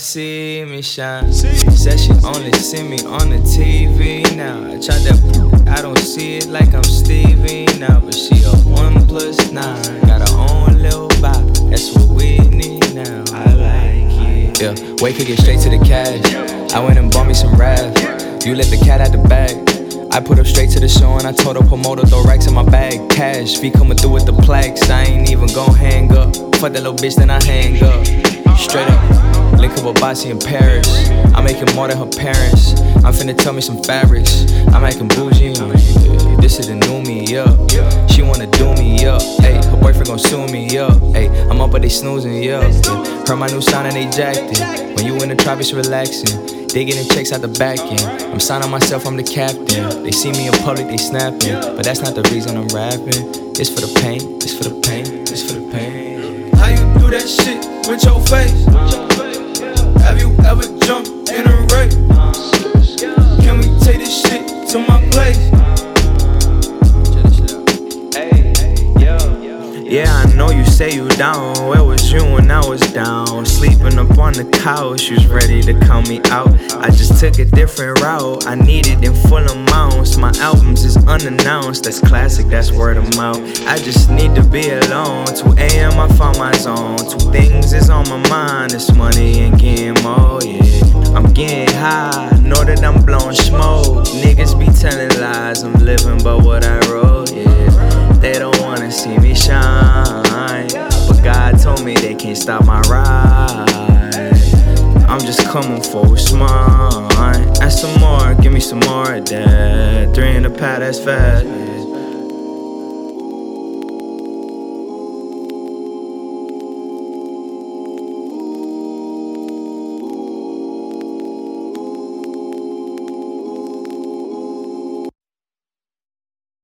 see me shine. Said she only see me on the TV now. I tried that, I don't see it like I'm Stevie now. But she a 1+9, got her own little vibe. That's what we need now. I like it. Yeah, Wake could get straight to the cash. I went and bought me some Rav. You let the cat out the bag. I put up straight to the show and I told her promoter throw racks in my bag. Cash, feet coming through with the plaques. I ain't even gon' hang up. Fuck that little bitch, then I hang up. Straight up, link up with Bossy in Paris. I'm making more than her parents. I'm finna tell me some fabrics. I'm acting bougie. This is the new me, yeah. She wanna do me, yeah. Ayy, her boyfriend gon' sue me, yeah. Ayy, I'm up but they snoozing, yeah. Heard my new sound and they jacked it. When you in the trap, it's relaxing. They getting checks out the back end. I'm signing myself, I'm the captain. They see me in public, they snapping. But that's not the reason I'm rapping. It's for the pain, it's for the pain, it's for the pain. How you do that shit with your face? Have you ever jumped in a race? Can we take this shit to my place? Yeah, I know you say you down. Where was you when I was down? Sleeping up on the couch, you was ready to count me out. I just took a different route, I need it in full amounts. My albums is unannounced, that's classic, that's word of mouth. I just need to be alone, 2 a.m. I found my zone. 2 things is on my mind, it's money and getting more, yeah. I'm getting high, know that I'm blowing smoke. Niggas be telling lies, I'm living by what I wrote, yeah. They don't wanna see me shine, but God told me they can't stop my ride. I'm just coming for what's mine. And some more, give me some more of that. 3 in the pad, that's fat.